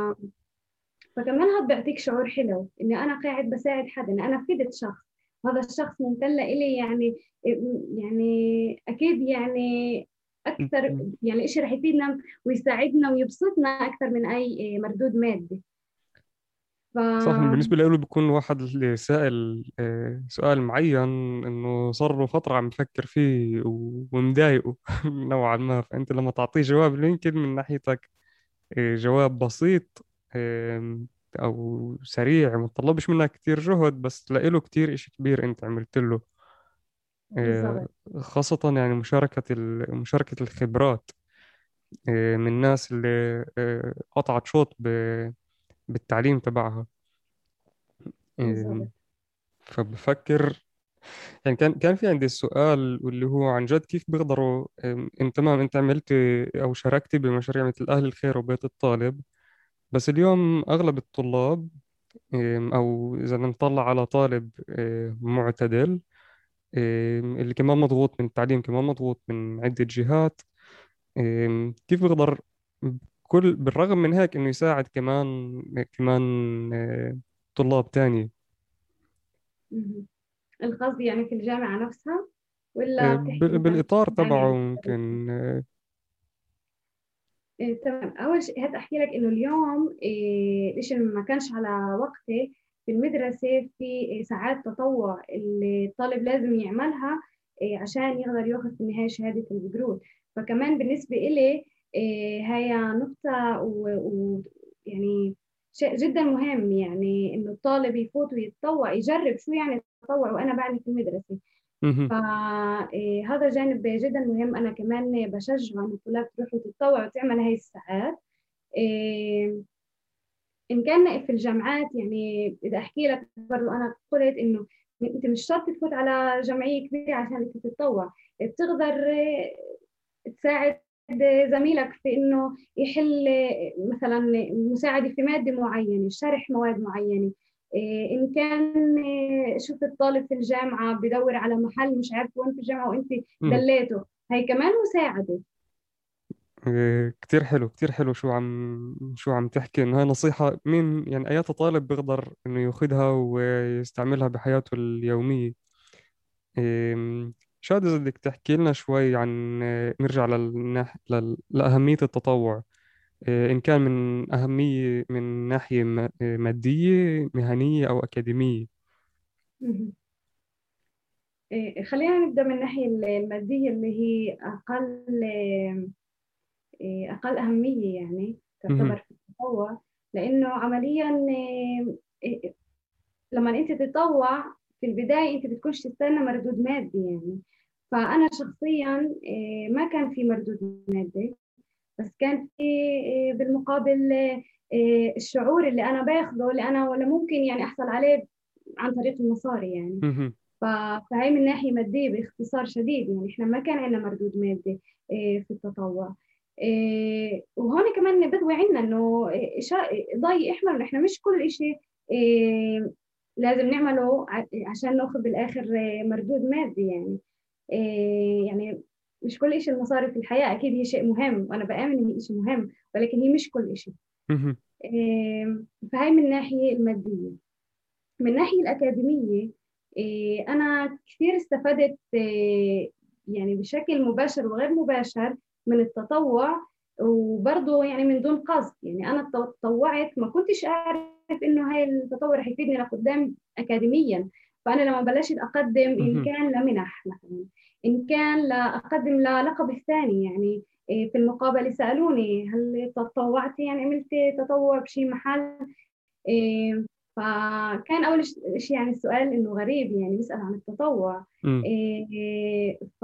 فكمان هاد بيعطيك شعور حلو إني أنا قاعد بساعد حدا، إني أنا فدت شخص، وهذا الشخص ممتن لإلي يعني. يعني أكيد يعني أكثر
امم.
يعني إشي رح يفيدنا ويساعدنا ويبسطنا أكثر من أي مردود مادي. ف
صح. بالنسبة له بيكون واحد اللي سائل آه، سؤال معين، إنه صار له فترة عم يفكر فيه و- ومضايقه نوعا ما. فأنت لما تعطيه جواب اللي يمكن من ناحيتك آه، جواب بسيط، آم، أو سريع، ما تطلبش منك كتير جهد، بس تلاقي له كتير إشي كبير أنت عملت له. آه،
بالضبط.
خاصة يعني مشاركة ال- مشاركة الخبرات آه، من الناس اللي آه، قطعت شوط ب- بالتعليم تبعها.
بالضبط.
آم، فبفكر يعني كان كان في عندي السؤال، واللي هو عن جد كيف بيقدروا أم، انت تمام، انت عملت او شاركت بمشاريع مثل اهل الخير وبيت الطالب، بس اليوم اغلب الطلاب أم، او اذا نطلع على طالب أم، معتدل، أم، اللي كمان مضغوط من التعليم، كمان مضغوط من عدة جهات، أم، كيف بيقدر كل بالرغم من هيك انه يساعد كمان كمان أم، طلاب تاني؟
مهم. القصد يعني في الجامعة نفسها ولا
أم،
بتحكي
بال-
مثلا
بالاطار
بشكل عام
تبعه
يعني في التدريس؟
ممكن. أه،
إيه تمام. أول شيء هات أحكي لك إنه اليوم إيه الإشي اللي ما كانش على وقته في المدرسة، في إيه ساعات تطوع اللي الطالب لازم يعملها إيه عشان يقدر ياخذ في النهاية شهادة البكالوريوس. فكمان بالنسبة إلي إيه هي نقطة ويعني شيء جدا مهم، يعني إنه الطالب يفوت ويتطوع يجرب شو يعني التطوع وأنا بعمل في المدرسة.
مهم.
فهذا جانب جدا مهم. أنا كمان بشجع إن الطلاب تروح وتتطوع وتعمل هاي الساعات. إيه، إن كان في الجامعات يعني بدي أحكي لك برضو أنا قلت إنه أنت مش شرط تفوت على جمعية كبيرة عشان أنت تتطوع، بتقدر إيه، تساعد زميلك في إنه يحل إيه، مثلا مساعدة في مادة معينة، شرح مواد معينة. إيه، إن كان إيه، شفت الطالب في الجامعة بدور على محل مش عارف وين في الجامعة وأنت
مهم.
دليته، هي كمان مساعدة.
إيه، كتير حلو، كتير حلو. شو عم شو عم تحكي إنه هاي نصيحة مين يعني أي طالب بيقدر إنه ياخدها ويستعملها بحياته اليومية. إيه، شاد إذا بدك تحكي لنا شوي عن إيه، نرجع للنح... لل... لأهمية التطوع. إيه، إن كان من أهمية من ناحية م- إيه، مادية، مهنية، أو أكاديمية.
مهم. إيه، خلينا نبدأ من الناحية المادية اللي هي أقل إيه، أقل أهمية يعني تعتبر
مهم.
في التطوع. لأنه إنه عمليا آه، آه، لما أنت تتطوع في البداية أنت بتكونش تستنى مردود مادي يعني. فأنا شخصيا آه، ما كان في مردود مادي، بس كان في آه، بالمقابل آه، آه، الشعور اللي أنا باخده اللي أنا ولا ممكن يعني أحصل عليه عن طريق المصاري يعني.
مهم.
ف- فهي من ناحية مادية باختصار شديد يعني إحنا ما كان عندنا مردود مادي آه، في التطوع. آه، وهون كمان بدوي عنا إنه إشا- ضي إحنا إنه إحنا مش كل إشي آه، لازم نعمله ع- عشان ناخذ بالآخر آه، مردود مادي يعني. آه، يعني مش كل إشي المصاري في الحياة أكيد هي شيء مهم وأنا بآمن إن هي إشي مهم، ولكن هي مش كل إشي.
مهم.
آه، فهي من الناحية المادية. من الناحية الأكاديمية إيه، أنا كثير استفدت إيه، يعني بشكل مباشر وغير مباشر من التطوع، وبرضه يعني من دون قصد. يعني أنا تطوعت ما كنتش أعرف إنه هاي التطوع رح يفيدني لقدام أكاديميا. فأنا لما بلشت أقدم إن
مهم.
كان لمنح مثلا، إن كان لأقدم للقب الثاني يعني إيه، في المقابلة سألوني هل تطوعتي يعني عملت تطوع بشي محل إيه. فكان أول ش- شيء يعني السؤال إنه غريب يعني بيسأل عن التطوع.
مم.
إيه ف...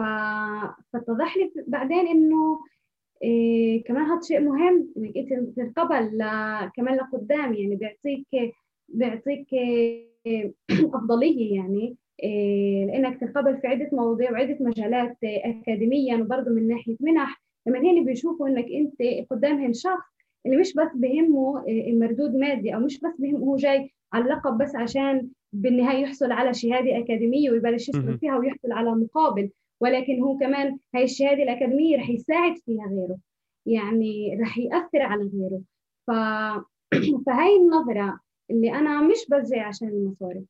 فاتضح لي بعدين إنه إيه كمان هذا شيء مهم إنك أنت تتقبل ل... كمان لقدام يعني بيعطيك بيعطيك إيه أفضلية يعني إيه لأنك تتقبل في عدة مواضيع وعدة مجالات إيه أكاديميا وبرضه من ناحية منح. لما هن بيشوفوا إنك أنت قدامهم شخص اللي مش بس بهمه إيه المردود مادي، أو مش بس بهمه هو جاي على اللقب بس عشان بالنهاية يحصل على شهادة أكاديمية ويبلش يصرف
مهم.
فيها ويحصل على مقابل، ولكن هو كمان هاي الشهادة الأكاديمية رح يساعد فيها غيره، يعني رح يأثر على غيره. ف... فهاي النظرة اللي أنا مش بس جاي عشان المصاري.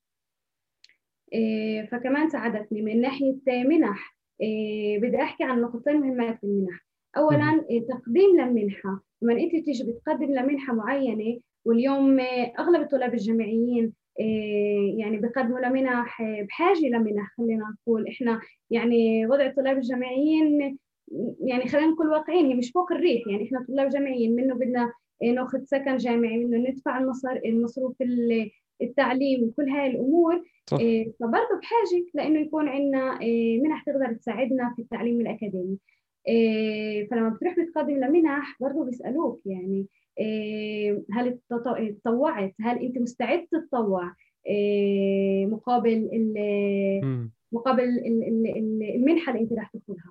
إيه، فكمان ساعدتني من ناحية منح. إيه، بدي أحكي عن نقطتين مهمات في المنح.
مهم.
أولا إيه، تقديم للمنحة. لما أنت تيجي بتقدم لمنحة معينة، واليوم إيه، أغلب الطلاب الجامعيين إيه، يعني بيقدموا لمنح إيه، بحاجة لمنح. خلينا نقول إحنا يعني وضع الطلاب الجامعيين يعني خلينا نقول واقعيين هي مش فوق الريح. يعني إحنا طلاب جامعيين منه بدنا إيه، ناخذ سكن جامعي، منه ندفع المصر المصروف ال- التعليم وكل هاي الأمور.
صح.
إيه، فبرضه بحاجة لأنه يكون عندنا إيه، منح تقدر تساعدنا في التعليم الأكاديمي. إيه، فلما بتروح بتقدم لمنح برضه بيسألوك يعني إيه، هل اتط- اتطوعت، هل أنت مستعد تتطوع إيه، مقابل ال-
مم.
مقابل ال- ال- ال- المنحة اللي أنت راح تاخذها.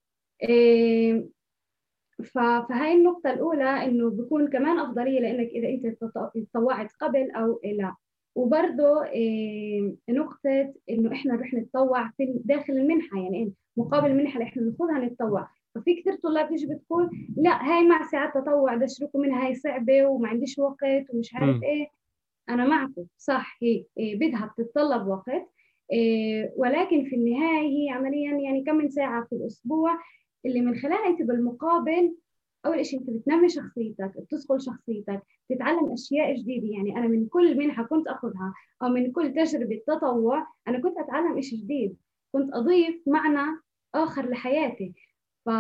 إيه، ف- فهاي النقطة الأولى إنه بكون كمان أفضلية لأنك إذا أنت تط- تطوعت قبل أو لا. وبرضه إيه، نقطة إنه إحنا رح نتطوع في داخل المنحة، يعني مقابل المنحة اللي إحنا بناخذها نتطوع. ففي كثير طلاب تيجي بتقول لا هاي مع ساعات تطوع بدي أشركوا منها، هاي صعبة وما عنديش وقت ومش عارف
مم.
إيه. أنا معكم صح، هي إيه، بدها بتتطلب وقت إيه، ولكن في النهاية هي عمليا يعني كم من ساعة في الأسبوع اللي من خلالها أنت بالمقابل أول شيء أنت بتنمي شخصيتك، بتصقل شخصيتك، تتعلم أشياء جديدة. يعني أنا من كل منحة كنت أخذها أو من كل تجربة تطوع أنا كنت أتعلم إشي جديد، كنت أضيف معنى آخر لحياتي. ف...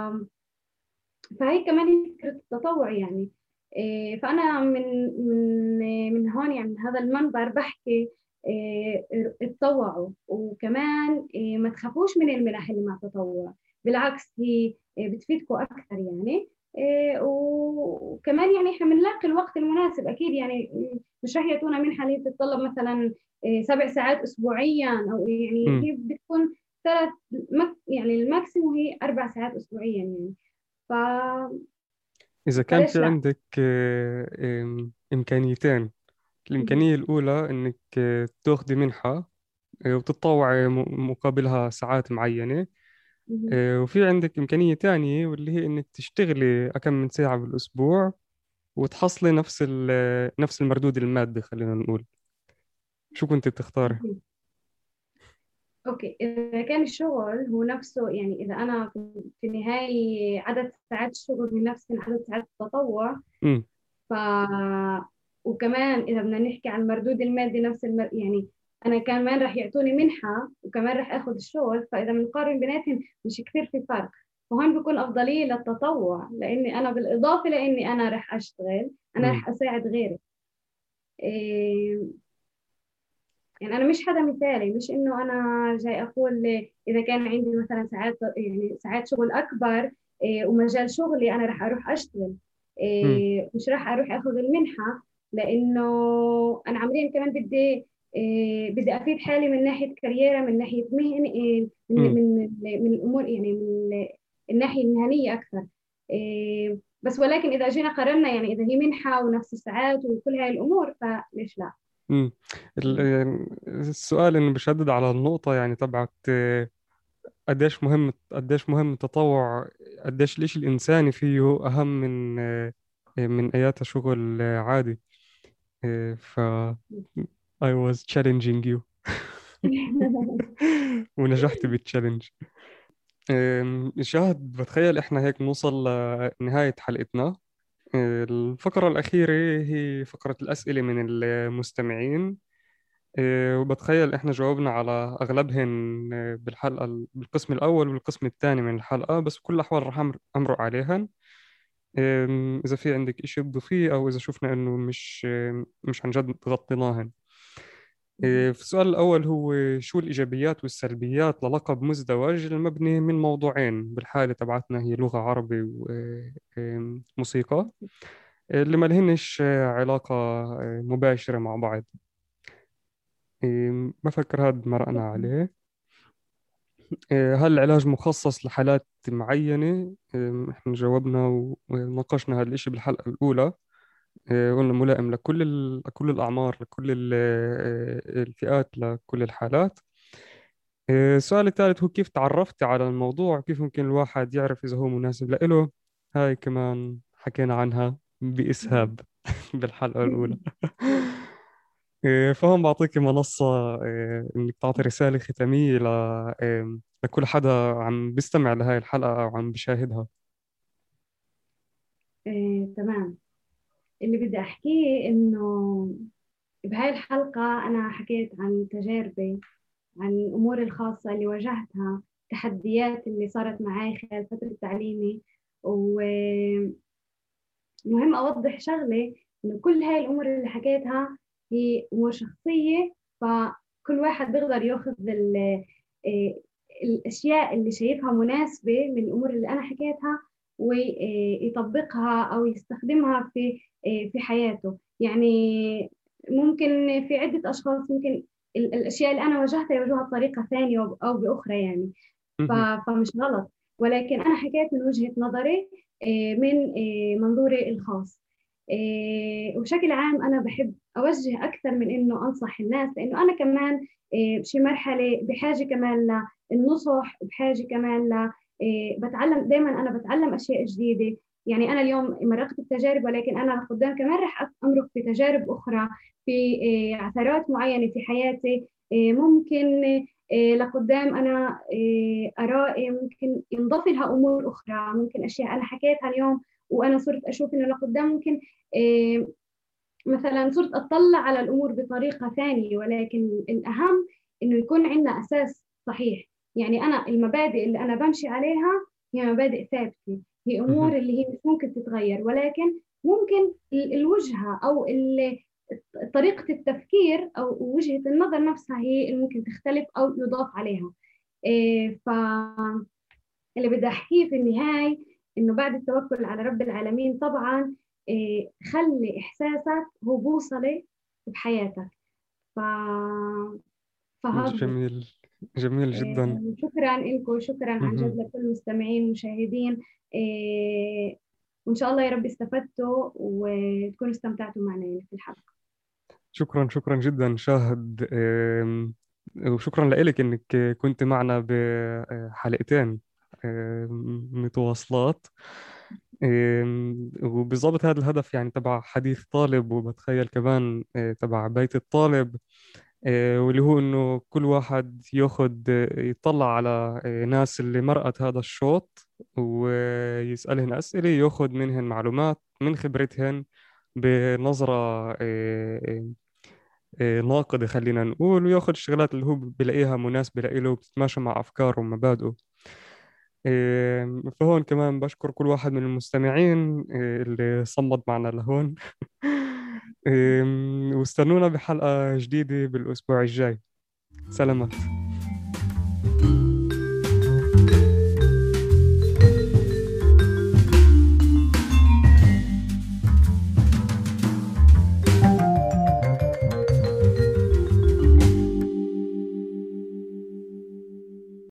فهي كمان هي فكرة التطوع يعني. إيه، فأنا من من من هون يعني من هذا المنبر بحكي إيه، اتطوعوا. وكمان إيه، ما تخافوش من المنح اللي مع تطوع، بالعكس هي إيه، بتفيدكم أكثر يعني. إيه، وكمان يعني احنا بنلاقي الوقت المناسب أكيد. يعني مش رح يعطونا منحة اللي بتتطلب مثلا إيه، سبع ساعات أسبوعيا، أو يعني
مم.
هي بتكون ثلاث مك يعني الماكسيموم هي أربع ساعات أسبوعيا يعني. ف...
إذا كان
فليش
في
لا.
عندك آه، إم- إمكانيتين،
مهم.
الإمكانية الأولى إنك آه، تاخدي منحة آه، وتتطوعي م- مقابلها ساعات معينة.
مهم.
آه، وفي عندك إمكانية تانية واللي هي إنك تشتغلي أكم من ساعة بالأسبوع وتحصلي نفس ال- نفس المردود المادي، خلينا نقول. شو كنت بتختاري؟
مهم. اوكي، اذا كان الشغل هو نفسه يعني اذا انا في في النهايه عدد ساعات الشغل من نفس عدد ساعات التطوع.
امم.
ف وكمان اذا بدنا نحكي عن المردود المادي نفس المر... يعني انا كمان راح يعطوني منحه وكمان راح اخذ الشغل، فاذا بنقارن بيناتهم مش كثير في فرق. وهون بكون أفضلية للتطوع، لأني أنا بالإضافة لأني أنا رح أشتغل أنا
امم.
رح أساعد غيري. إيه، يعني أنا مش حدا مثالي، مش إنه أنا جاي أقول إذا كان عندي مثلا ساعات، يعني ساعات شغل أكبر إيه ومجال شغلي أنا رح أروح أشتغل،
امم.
إيه مش رح أروح أخذ المنحة، لأنه أنا عمليا كمان بدي إيه بدي أفيد حالي من ناحية كاريرا، من ناحية مهن إيه من
امم.
من من الأمور، يعني من الناحية المهنية أكثر. إيه بس ولكن إذا جينا قارنا، يعني إذا هي منحة ونفس الساعات وكل هاي الأمور، فليش لا؟
امم. ال- يعني السؤال انه بشدد على النقطة يعني تبعت آه، قديش مهم قديش مهم التطوع، قديش الإشي الإنساني فيه أهم من آه، من أياتها شغل آه، عادي. آه، ف I was challenging you. ونجحت بالتشالنج. أم، شاهد بتخيل احنا هيك نوصل لنهاية حلقتنا. أه، الفقرة الأخيرة هي فقرة الأسئلة من المستمعين. أه، وبتخيل احنا جاوبنا على أغلبهن أه، بالحلقة بالقسم الأول والقسم الثاني من الحلقة، بس بكل الأحوال رح أمر- أمرق عليهن. أم، إذا في عندك إشي تضيفيه أو إذا شفنا إنه مش أم، مش عن جد غطيناهن. إيه، في السؤال الأول هو شو الإيجابيات والسلبيات للقب مزدوج المبني من موضوعين، بالحالة تبعتنا هي لغة عربي وموسيقى، اللي ما لهنش علاقة آه، مباشرة مع بعض. إيه، بفكر هذا مرقنا عليه. إيه، هل العلاج مخصص لحالات معينة؟ إيه، احنا جاوبنا وناقشنا هذا الإشي بالحلقة الأولى. إيه، قلنا ملائم لكل ال- لكل الأعمار، لكل ال- آه، الفئات، لكل الحالات. إيه، السؤال الثالث هو كيف تعرفت على الموضوع، كيف ممكن الواحد يعرف إذا هو مناسب لإله. هاي كمان حكينا عنها بإسهاب بالحلقة الأولى. إيه، فهم بعطيك منصة إيه، إنك تعطي رسالة ختامية ل... إيه، لكل حدا عم بيستمع لهاي الحلقة أو عم بيشاهدها.
إيه تمام. اللي بدي أحكيه إنه بهاي الحلقة أنا حكيت عن تجاربي، عن الأمور الخاصة اللي واجهتها، التحديات اللي صارت معي خلال فترة تعليمي. ومهم أوضح شغلة، إنه كل هاي الأمور اللي حكيتها هي أمور شخصية، فكل واحد بيقدر ياخذ ال- إيه، الأشياء اللي شايفها مناسبة من الأمور اللي أنا حكيتها ويطبقها أو يستخدمها في إيه، في حياته. يعني ممكن في عدة أشخاص ممكن ال- الأشياء اللي أنا واجهتها يواجهوها بطريقة ثانية أو أو بأخرى يعني. ف-
مهم.
فمش غلط، ولكن أنا حكيت من وجهة نظري، إيه، من إيه، منظوري الخاص. إيه، وبشكل عام أنا بحب أوجه أكثر من إنه أنصح الناس، لأنه أنا كمان إيه، بشي مرحلة بحاجة كمان للنصح، بحاجة كمان ل إيه، بتعلم دائما، أنا بتعلم أشياء جديدة. يعني أنا اليوم مرقت بتجارب، ولكن أنا قدام كمان رح أمرق بتجارب أخرى، في إيه، عثرات معينة في حياتي. إيه، ممكن إيه، لقدام أنا إيه، آرائي ممكن ينضاف لها أمور أخرى، ممكن أشياء أنا حكيتها اليوم وأنا صرت أشوف إنه لقدام ممكن إيه، مثلا صرت أطلع على الأمور بطريقة ثانية. ولكن الأهم إنه يكون عندنا أساس صحيح. يعني أنا المبادئ اللي أنا بمشي عليها هي مبادئ ثابتة، هي
مهم.
أمور اللي هي مش ممكن تتغير، ولكن ممكن ال- الوجهة أو ال- طريقة التفكير أو وجهة النظر نفسها هي اللي ممكن تختلف أو يضاف عليها. إيه، فاللي بدي أحكيه في النهاية إنه بعد التوكل على رب العالمين طبعا، إيه، خلي إحساسك هو بوصلة بحياتك. ف... فهذا هو.
جميل. جميل
إيه،
جدا.
شكرا لكم، شكرا عن جد
مهم.
لكل المستمعين والمشاهدين. إيه، وإن شاء الله يا رب استفدتوا وتكونوا استمتعتوا معنا يعني في الحلقة.
شكرا شكرا جدا شاهد. آم، وشكرا لك انك كنت معنا بحلقتين آم، متواصلات. آم، وبالضبط هذا الهدف يعني تبع حديث طالب، وبتخيل كمان آه، تبع بيت الطالب، آه، واللي هو انه كل واحد ياخد آه، يطلع على آه، ناس اللي مرقت هذا الشوط ويسألهن أسئلة، ياخد منهن معلومات من خبرتهن بنظرة آه، آه، ناقد خلينا نقول، وياخذ الشغلات اللي هو بلاقيها مناسبة لإله وبتتماشى مع أفكاره ومبادئه. إيه، فهون كمان بشكر كل واحد من المستمعين إيه، اللي صمد معنا لهون. إيه، واستنونا بحلقة جديدة بالأسبوع الجاي. سلامات.